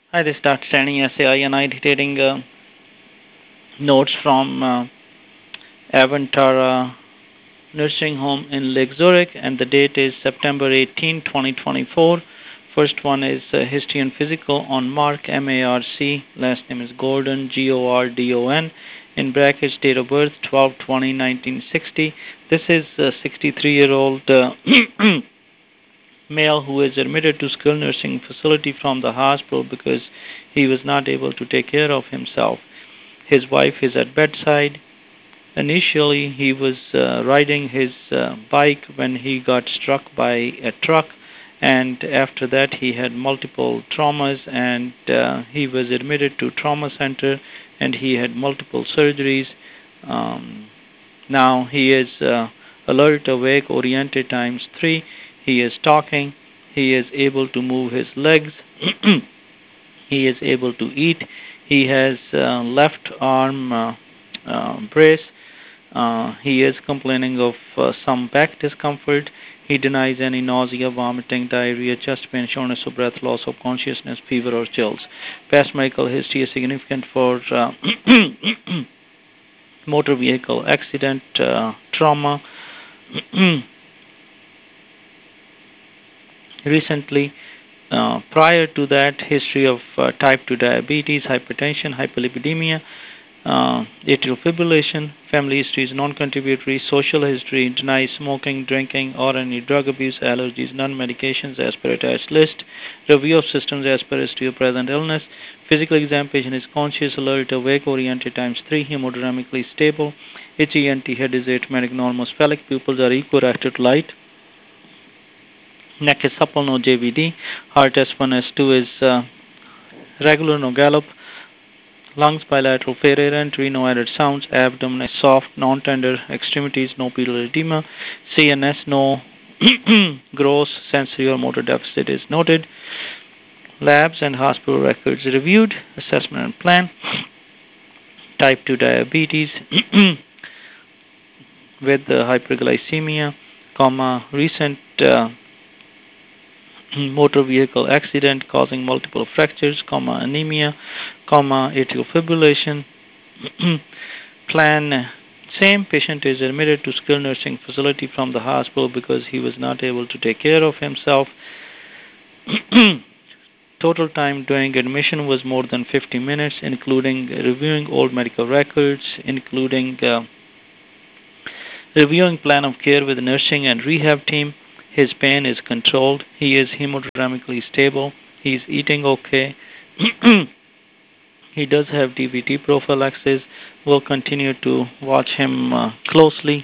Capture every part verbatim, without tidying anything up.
Hi, this is Doctor Stanley S A I, and I'm dictating uh, notes from uh, Avantara Nursing Home in Lake Zurich, and the date is September eighteenth, twenty twenty-four. First one is uh, History and Physical on Mark, M A R C. Last name is Gordon, G O R D O N. In brackets, date of birth twelve twenty nineteen sixty. This is a sixty-three year old uh, male who is admitted to skilled nursing facility from the hospital because he was not able to take care of himself. His wife is at bedside. Initially, he was uh, riding his uh, bike when he got struck by a truck, and after that, he had multiple traumas, and uh, he was admitted to trauma center, and he had multiple surgeries. Um, Now he is uh, alert, awake, oriented times three. He is talking. He is able to move his legs. He is able to eat. He has uh, left arm uh, uh, brace. Uh, he is complaining of uh, some back discomfort. He denies any nausea, vomiting, diarrhea, chest pain, shortness of breath, loss of consciousness, fever, or chills. Past medical history is significant for uh, motor vehicle accident, uh, trauma. Recently, uh, prior to that, history of uh, type two diabetes, hypertension, hyperlipidemia, uh, atrial fibrillation, family history is non-contributory, social history, denies smoking, drinking, or any drug abuse, allergies, non-medications as per attached list, review of systems as per history of present illness, physical exam patient is conscious, alert, awake, oriented times three, hemodynamically stable, H E N T head is atmetic, normal, sphenic pupils are equirected to light, neck is supple, no J V D, heart S one, S two is uh, regular, no gallop, lungs bilateral, failure entry, no added sounds, abdomen is soft, non-tender, extremities, no pedal edema, C N S, no gross sensory or motor deficit is noted, labs and hospital records reviewed, assessment and plan, type two diabetes with uh, hyperglycemia, comma, recent uh, motor vehicle accident causing multiple fractures, comma, anemia, comma, atrial fibrillation. Plan same patient is admitted to skilled nursing facility from the hospital because he was not able to take care of himself. Total time during admission was more than fifty minutes, including reviewing old medical records, including uh, reviewing plan of care with the nursing and rehab team. His pain is controlled. He is hemodynamically stable. He is eating okay. He does have D V T prophylaxis. We'll continue to watch him uh, closely.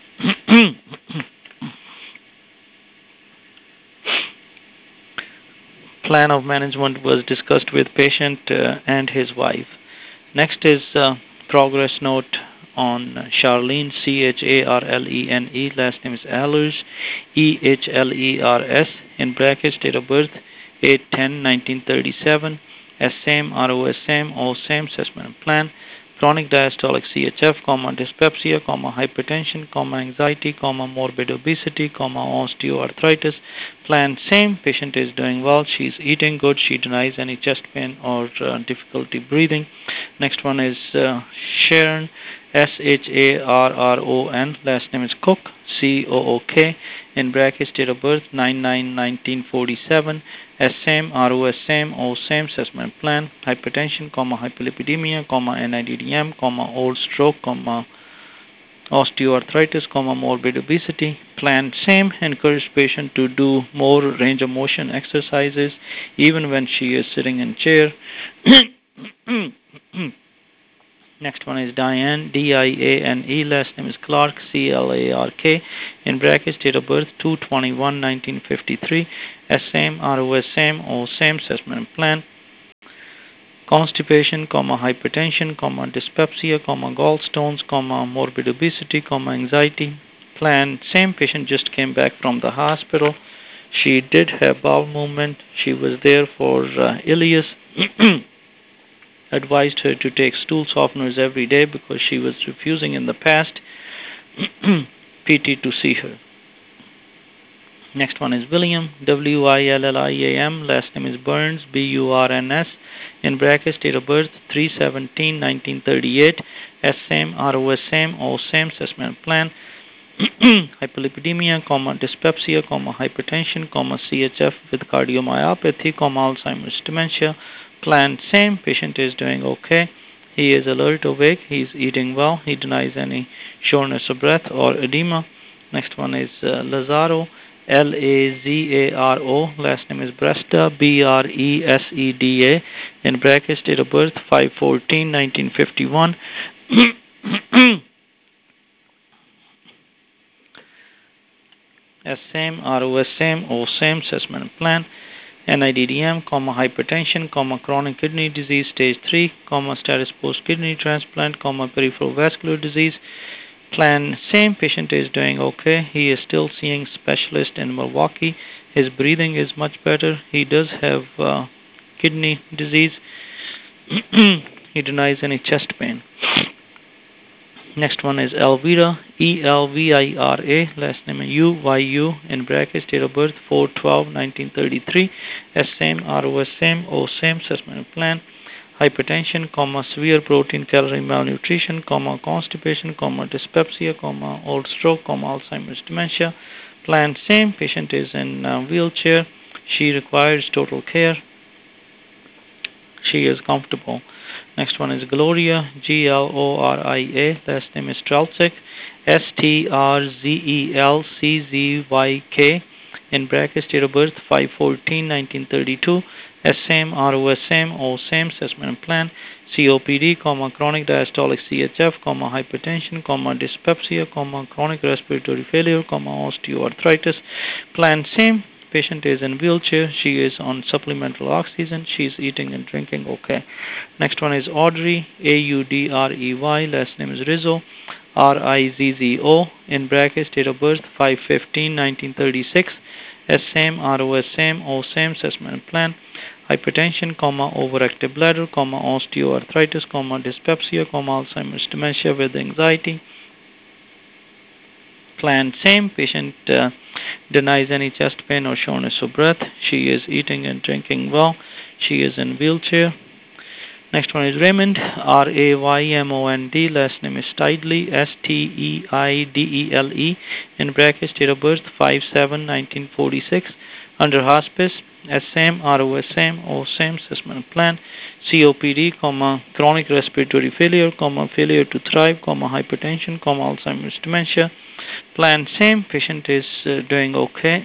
Plan of management was discussed with patient uh, and his wife. Next is uh, progress note on Charlene, C H A R L E N E, last name is Ehlers, E H L E R S, in brackets, date of birth eight ten nineteen thirty-seven, S same, R O S same, O same, assessment and plan, chronic diastolic C H F, comma, dyspepsia, comma, hypertension, comma, anxiety, comma, morbid obesity, comma, osteoarthritis, plan same, patient is doing well, she's eating good, she denies any chest pain or uh, difficulty breathing. Next one is uh, Sharon, S H A R R O N, last name is Cook, C O O K, in brackets, date of birth nine nine nineteen forty-seven, S same, R O S same, O same, assessment plan, hypertension, comma, hyperlipidemia, comma, N I D D M, comma, old stroke, comma, osteoarthritis, comma, morbid obesity, plan same, encourage patient to do more range of motion exercises even when she is sitting in chair. Next one is Diane, D I A N E, last name is Clark, C L A R K, in brackets, date of birth two twenty-one nineteen fifty-three, S same, R O S same, O same, assessment and plan, constipation, comma, hypertension, comma, dyspepsia, comma, gallstones, comma, morbid obesity, comma, anxiety, plan same, patient just came back from the hospital, she did have bowel movement, she was there for uh, ileus. Advised her to take stool softeners every day because she was refusing in the past. P T to see her. Next one is William, W I L L I A M, last name is Burns, B U R N S, in brackets, date of birth three seventeen nineteen thirty-eight, S same, R O S same, O same, assessment plan, hyperlipidemia, comma, dyspepsia, comma, hypertension, comma, C H F with cardiomyopathy, comma, Alzheimer's dementia, plan same, patient is doing okay. He is alert, awake, he is eating well, he denies any shortness of breath or edema. Next one is uh, Lazaro, L A Z A R O, last name is Bresta, B R E S E D A, in brackets, date of birth five fourteen nineteen fifty-one. S same, R O S same, O same, assessment plan, N I D D M, comma, hypertension, comma, chronic kidney disease stage three, comma, status post kidney transplant, comma, peripheral vascular disease, plan same, patient is doing okay. He is still seeing specialist in Milwaukee. His breathing is much better. He does have uh, kidney disease. He denies any chest pain. Next one is Elvira, E L V I R A, last name U Y U, in brackets, date of birth four twelve nineteen thirty-three, S same, R O S same, O same, assessment plan, hypertension, comma, severe protein calorie malnutrition, comma, constipation, comma, dyspepsia, comma, old stroke, comma, Alzheimer's dementia, plan same, patient is in a wheelchair, she requires total care, she is comfortable. Next one is Gloria, G L O R I A, last name is Strelczyk, S T R Z E L C Z Y K, in brackets, date of birth five fourteen nineteen thirty-two, S same, R O S same, O same, assessment plan, C O P D, comma, chronic diastolic C H F, comma, hypertension, comma, dyspepsia, comma, chronic respiratory failure, comma, osteoarthritis, plan same, patient is in wheelchair, she is on supplemental oxygen, she is eating and drinking okay. Next one is Audrey, A U D R E Y, last name is Rizzo, R I Z Z O, in brackets, date of birth five fifteen nineteen thirty-six, S same, R O S same, O same, assessment plan, hypertension, comma, overactive bladder, comma, osteoarthritis, comma, dyspepsia, comma, Alzheimer's dementia with anxiety, plan same, patient uh, denies any chest pain or shortness of breath, she is eating and drinking well, she is in wheelchair. Next one is Raymond, R A Y M O N D, last name is Steidley, S T E I D E L E, in brackets, date of birth five seven nineteen forty-six, under hospice, S same, R O S same, O same, assessment plan, C O P D, comma, chronic respiratory failure, comma, failure to thrive, comma, hypertension, comma, Alzheimer's dementia, plan same, patient is uh, doing okay.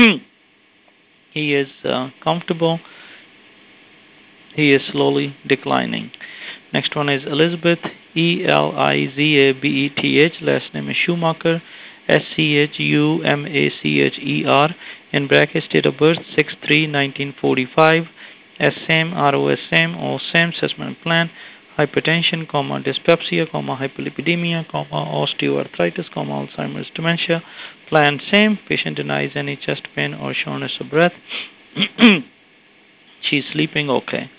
He is uh, comfortable. He is slowly declining. Next one is Elizabeth, E L I Z A B E T H, last name is Schumacher, S C H U M A C H E R, in brackets, date of birth six three nineteen forty-five, S same, R O S same, O same, assessment plan, hypertension, comma, dyspepsia, comma, hyperlipidemia, comma, osteoarthritis, comma, Alzheimer's dementia, plan same, patient denies any chest pain or shortness of breath. She's sleeping okay.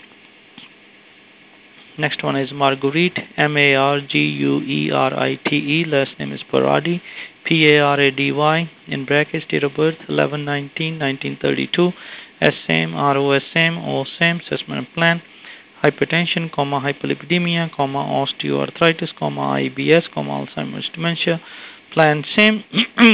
Next one is Marguerite, M A R G U E R I T E, last name is Parady, P A R A D Y, in brackets, date of birth eleven nineteen nineteen thirty-two, S same, R O S same, O same, assessment plan, hypertension, comma, hyperlipidemia, comma, osteoarthritis, comma, I B S, comma, Alzheimer's dementia, plan same.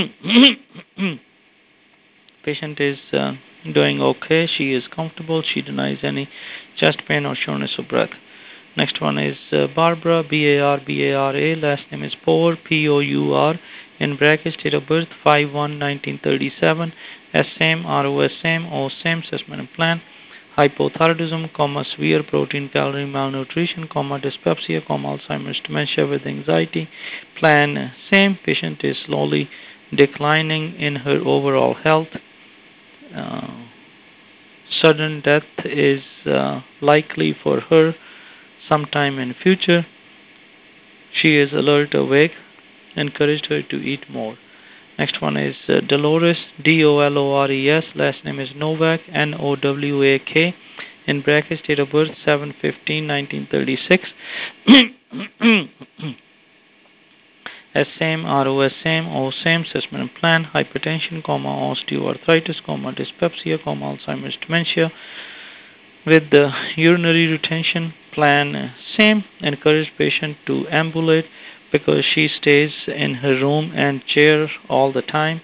Patient is uh, doing okay, she is comfortable, she denies any chest pain or shortness of breath. Next one is uh, Barbara, B A R B A R A, last name is Pour, P O U R, in brackets, date of birth five one nineteen thirty-seven, S same, R O S same, O same, assessment plan, hypothyroidism, comma, severe protein calorie malnutrition, comma, dyspepsia, comma, Alzheimer's dementia with anxiety, plan same, patient is slowly declining in her overall health. Uh, sudden death is uh, likely for her sometime in future. She is alert, awake. Encouraged her to eat more. Next one is uh, Dolores, D O L O R E S, last name is Novak, N O W A K, in brackets, date of birth seven fifteen nineteen thirty-six, S same, R O S same, O same, assessment plan, hypertension, comma, osteoarthritis, comma, dyspepsia, comma, Alzheimer's dementia. With the urinary retention plan, uh, same, encourage patient to ambulate because she stays in her room and chair all the time.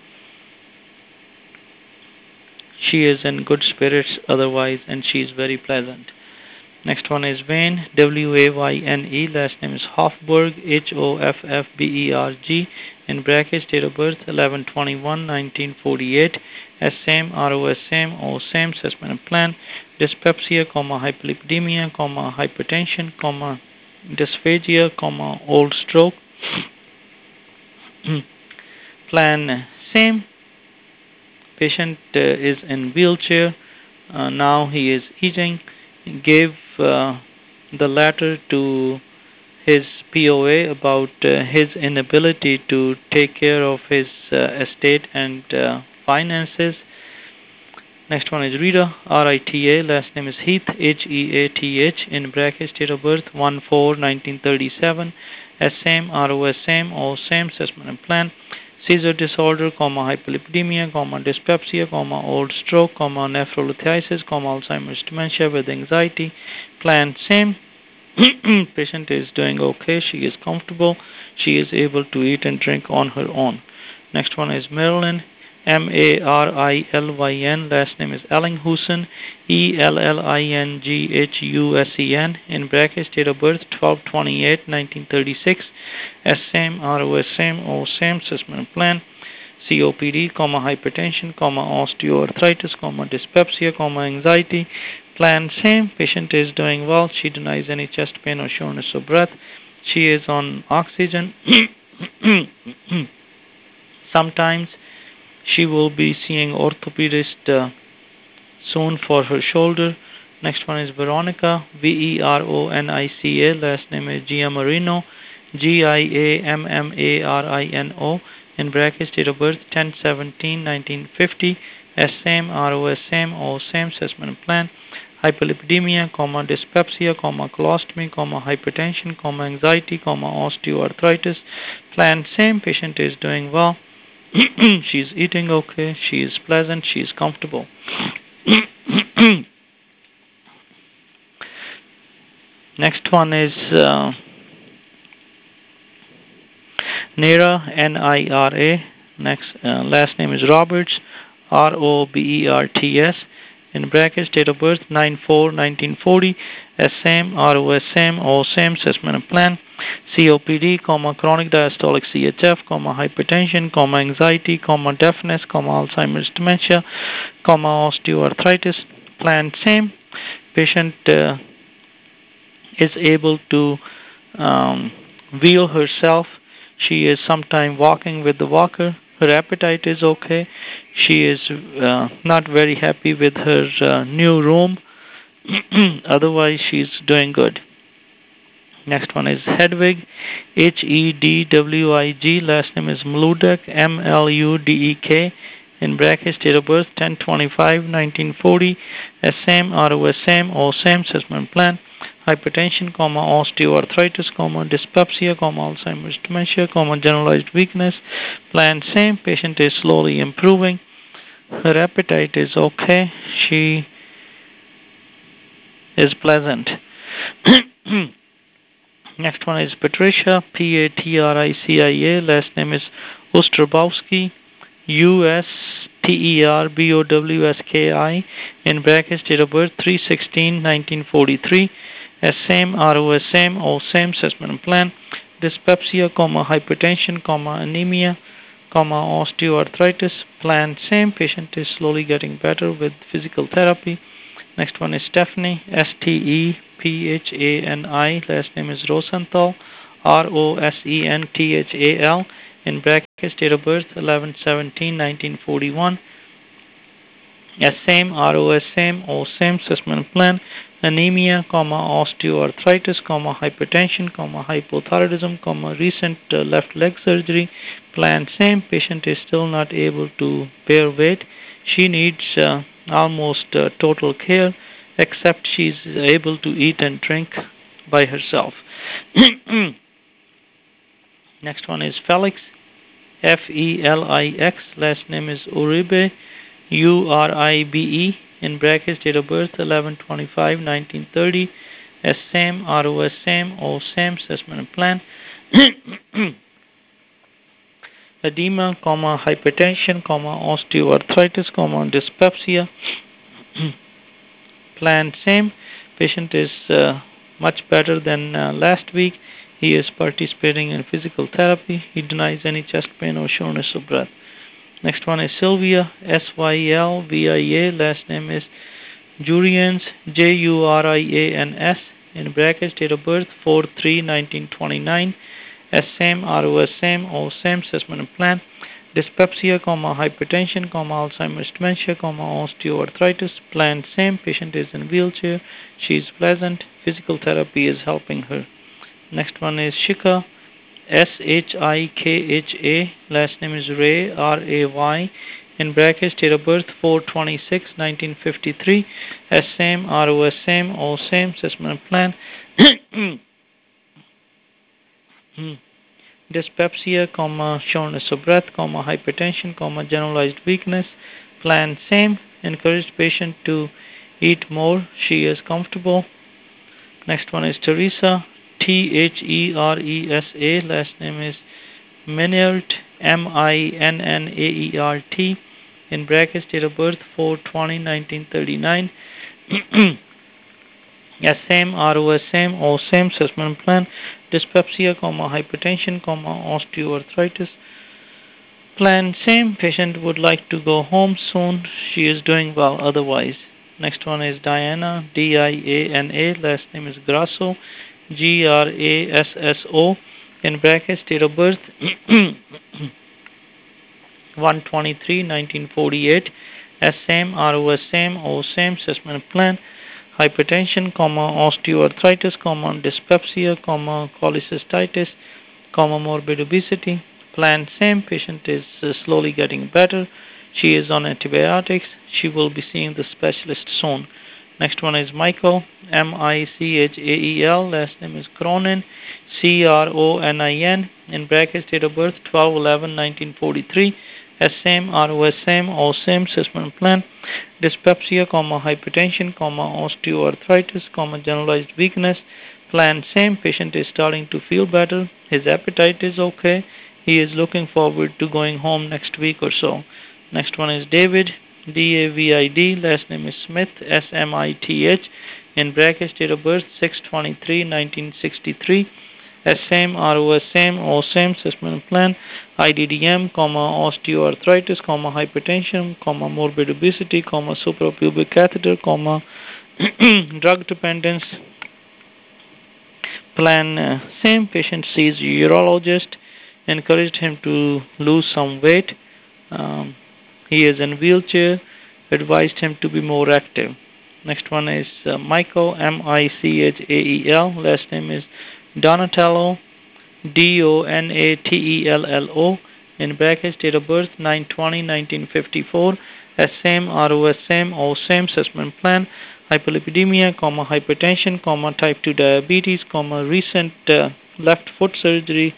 She is in good spirits otherwise, and she is very pleasant. Next one is Wayne, W A Y N E, last name is Hoffberg, H O F F B E R G, in brackets, date of birth eleven twenty-one nineteen forty-eight, S same, R O S same, O same, assessment and plan, dyspepsia, comma, hyperlipidemia, comma, hypertension, comma, dysphagia, comma, old stroke. Plan same. Patient uh, is in wheelchair. Uh, now he is eating. Gave uh, the letter to his P O A about uh, his inability to take care of his uh, estate and uh, finances. Next one is Rita, R I T A, last name is Heath, H E A T H, in brackets, date of birth one four nineteen thirty-seven, S same, R O S same, O same, assessment and plan, seizure disorder, comma, hyperlipidemia, comma, dyspepsia, comma, old stroke, comma, nephrolithiasis, comma, Alzheimer's dementia with anxiety, plan same. Patient is doing okay, she is comfortable, she is able to eat and drink on her own. Next one is Marilyn, M A R I L Y N, last name is Ellinghusen, E L L I N G H U S E N, in brackets, date of birth twelve twenty-eight nineteen thirty-six, S same, R O S same, O same, assessment plan, C O P D, comma, hypertension, comma, osteoarthritis, comma, dyspepsia, comma, anxiety, plan same, patient is doing well, she denies any chest pain or shortness of breath, she is on oxygen. Sometimes she will be seeing orthopedist uh, soon for her shoulder. Next one is Veronica, V E R O N I C A, last name is Giammarino, G I A M M A R I N O, in brackets, date of birth ten seventeen nineteen fifty, S same, R O S same, O same, assessment plan, hyperlipidemia, comma, dyspepsia, comma, colostomy, comma, hypertension, comma, anxiety, comma, osteoarthritis, plan same, patient is doing well. She's eating okay, she is pleasant, she is comfortable. Next one is uh, Nira, N I R A. Next, uh, last name is Roberts, R O B E R T S. In brackets, date of birth nine four nineteen forty. S same, R O S same, O same, assessment and plan. C O P D, comma, chronic diastolic C H F, comma, hypertension, comma, anxiety, comma, deafness, comma, Alzheimer's dementia, comma, osteoarthritis. Plan same. Patient uh, is able to um, wheel herself. She is sometime walking with the walker. Her appetite is okay. She is uh, not very happy with her uh, new room. Otherwise, she's doing good. Next one is Hedwig, H E D W I G, last name is Mludek, M L U D E K, in brackets, date of birth ten twenty-five nineteen forty, S same, R O S same, O same, assessment plan, hypertension, comma, osteoarthritis, comma, dyspepsia, comma, Alzheimer's dementia, comma, generalized weakness, plan same, patient is slowly improving, her appetite is okay, she is pleasant. Next one is Patricia, P A T R I C I A, last name is Ostrobowski, U S T E R B O W S K I, in brackets, date of birth three sixteen nineteen forty-three, S same, R O S same, O same, assessment and plan, dyspepsia, comma, hypertension, comma, anemia, comma, osteoarthritis, plan same, patient is slowly getting better with physical therapy. Next one is Stephanie, S T E P H A N I, last name is Rosenthal, R O S E N T H A L, in brackets, date of birth eleven seventeen nineteen forty-one, S same, R O S same, O same, assessment plan, anemia, comma, osteoarthritis, comma, hypertension, comma, hypothyroidism, comma, recent uh, left leg surgery, plan same, patient is still not able to bear weight, she needs uh, almost uh, total care, except she's able to eat and drink by herself. Next one is Felix, F E L I X. Last name is Uribe, U R I B E. In brackets, date of birth eleven twenty-five nineteen thirty. S same, R O S same, O same, assessment and plan. Edema, comma, hypertension, comma, osteoarthritis, comma, dyspepsia. Plan same. Patient is uh, much better than uh, last week. He is participating in physical therapy. He denies any chest pain or shortness of breath. Next one is Sylvia, S Y L V I A. Last name is Jurians, J U R I A N S. In brackets, date of birth four three nineteen twenty-nine. S same, R O S same, O same, assessment and plan. Dyspepsia, comma, hypertension, comma, Alzheimer's dementia, comma, osteoarthritis. Plan same. Patient is in wheelchair. She is pleasant. Physical therapy is helping her. Next one is Shika, S H I K H A. Last name is Ray, R A Y. In brackets, date of birth four twenty-six nineteen fifty-three. S same, R O S same, O same, assessment and plan. Dyspepsia, comma, shortness of breath, comma, hypertension, comma, generalized weakness. Plan same. Encourage patient to eat more. She is comfortable. Next one is Teresa, T H E R E S A. Last name is Minert, M I N N A E R T. In brackets, date of birth four twenty nineteen thirty-nine. S same, R O S same, O same, assessment plan. Dyspepsia, comma, hypertension, comma, osteoarthritis. Plan same. Patient would like to go home soon. She is doing well otherwise. Next one is Diana, D I A N A. Last name is Grasso, G R A S S O. In brackets, date of birth one twenty-three nineteen forty-eight. S same, R O S same, O same, assessment plan. Hypertension, comma, osteoarthritis, comma, dyspepsia, comma, cholecystitis, comma, morbid obesity. Plan same. Patient is uh, slowly getting better. She is on antibiotics. She will be seeing the specialist soon. Next one is Michael, M I C H A E L. Last name is Cronin, C R O N I N. In brackets, date of birth twelve eleven nineteen forty-three. S same, R O S same, O same, assessment plan. Dyspepsia, comma, hypertension, comma, osteoarthritis, comma, generalized weakness. Plan same. Patient is starting to feel better. His appetite is okay. He is looking forward to going home next week or so. Next one is David, D A V I D. Last name is Smith, S M I T H. In brackets, date of birth six twenty-three nineteen sixty-three. S same, R O S same, O same, assessment plan. I D D M, comma, osteoarthritis, comma, hypertension, comma, morbid obesity, comma, suprapubic catheter, comma, drug dependence. Plan uh, same. Patient sees urologist. Encouraged him to lose some weight. Um, he is in wheelchair. Advised him to be more active. Next one is uh, Michael, M I C H A E L. Last name is Donatello, D O N A T E L L O. In brackets, date of birth nine twenty nineteen fifty-four. S same, R O S same, O same, assessment plan. Hyperlipidemia, comma, hypertension, comma, type two diabetes, comma, recent uh, left foot surgery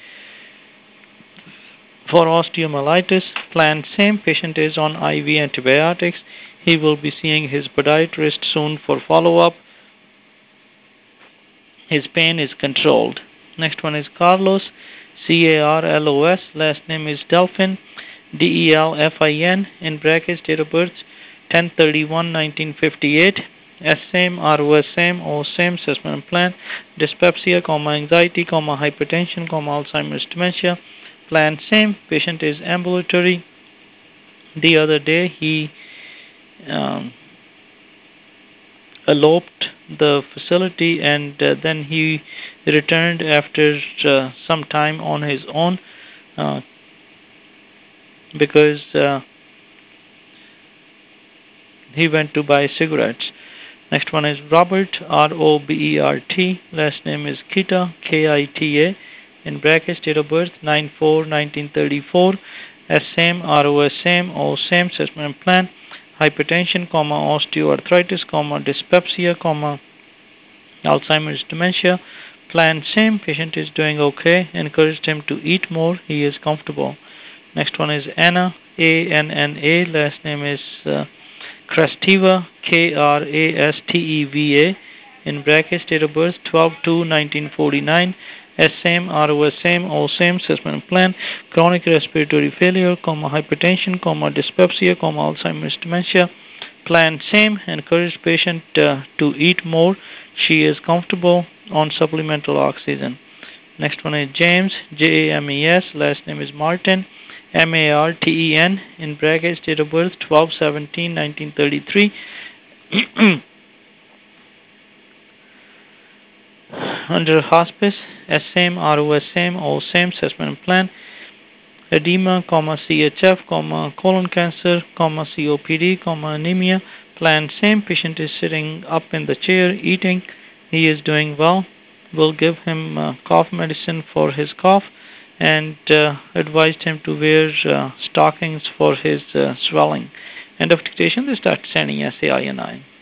for osteomyelitis. Plan same. Patient is on I V antibiotics. He will be seeing his podiatrist soon for follow-up. His pain is controlled. Next one is Carlos, C A R L O S. Last name is Delphin, D E L F I N. In brackets, date of birth ten thirty-one nineteen fifty-eight. S same, R O S same, O same, assessment plan. Dyspepsia, comma, anxiety, comma, hypertension, comma, Alzheimer's dementia. Plan same. Patient is ambulatory. The other day he um, eloped the facility and uh, then he returned after uh, some time on his own uh, because uh, he went to buy cigarettes. Next one is Robert, R O B E R T. Last name is Kita, K I T A. In brackets, date of birth nine four nineteen thirty-four. S same, R O S same, O same, assessment plan. Hypertension, comma, osteoarthritis, comma, dyspepsia, comma, Alzheimer's dementia. Plan same, patient is doing okay. Encouraged him to eat more, he is comfortable. Next one is Anna, A N N A, last name is uh, Krasteva, K R A S T E V A, in brackets, date of birth twelve two nineteen forty-nine, S same, R O S same, O same, assessment plan, chronic respiratory failure, comma, hypertension, comma, dyspepsia, comma, Alzheimer's dementia. Plan same, encourage patient uh, to eat more, she is comfortable on supplemental oxygen. Next one is James, J A M E S, last name is Martin, M A R T E N, in brackets, date of birth twelve seventeen nineteen thirty-three. Under hospice, S same, R O S same, O same, assessment plan, edema, comma, C H F, comma, colon cancer, comma, C O P D, comma, anemia. Plan same, patient is sitting up in the chair, eating, he is doing well. We'll give him uh, cough medicine for his cough and uh, advised him to wear uh, stockings for his uh, swelling. End of dictation. They start sending S A I N I.